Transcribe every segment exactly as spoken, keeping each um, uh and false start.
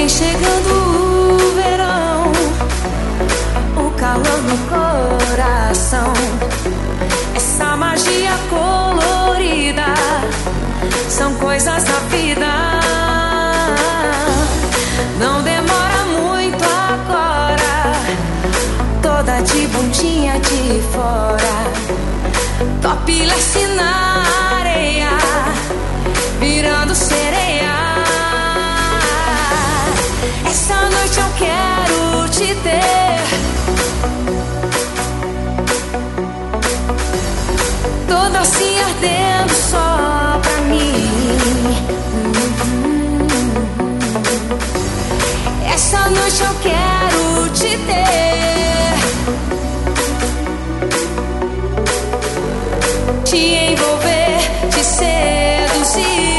Vem chegando o verão, o calor no coração, essa magia colorida, são coisas da vida. Não demora muito agora, toda de bundinha de fora, topless na areia, virando sereia. Essa noite eu quero te ter, toda assim ardendo só pra mim. Essa noite eu quero te ter, te envolver, te seduzir.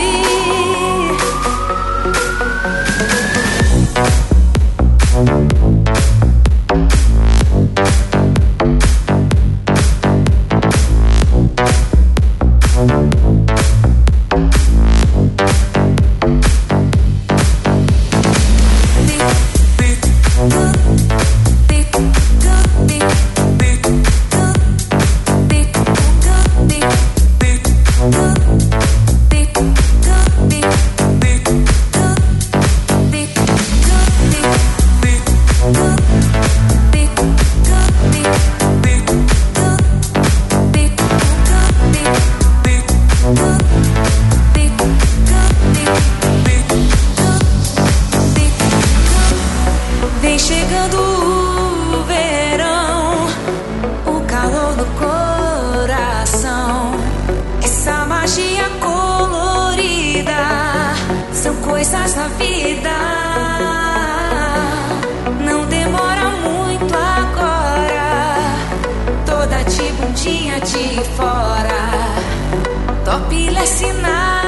Vem chegando o verão, o calor do coração, essa magia colorida, são coisas da vida. Não demora muito agora, toda de bundinha de fora, topless na